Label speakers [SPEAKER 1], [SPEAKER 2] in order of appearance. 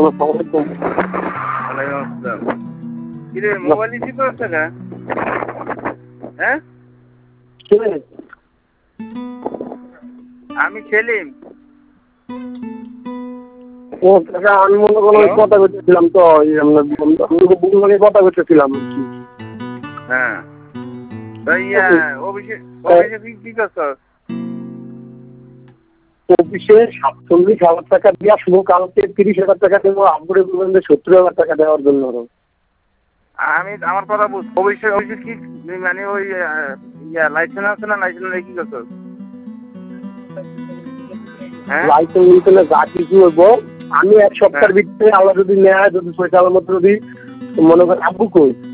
[SPEAKER 1] আসসালামু আলাইকুম। কিরে মোবাইল রিসিভ করছে না? হ্যাঁ আমি সেলিম।
[SPEAKER 2] ও কাকা আমি মনে করো কথা করতেছিলাম তো কথা করতেছিলাম।
[SPEAKER 1] হ্যাঁ অফিসে কি করছস?
[SPEAKER 2] অফিসে 47,000 টাকা দিয়ে শুধু কালকে 30,000 টাকা দেবো, আপনি বলবেন যে 70,000 টাকা দেওয়ার জন্য।
[SPEAKER 1] আমি আমার কথা বুঝ। অফিসে কি মানে ওই লাইসেন্স আছে না? লাইসেন্স কি করছস?
[SPEAKER 2] লাইসেন্স নিতে যা কিছু হবো আমি এক সপ্তাহের ভিতরে আল্লাহ যদি নেয়, যদি পয়সা মতো যদি মনে করেন আব্বু কই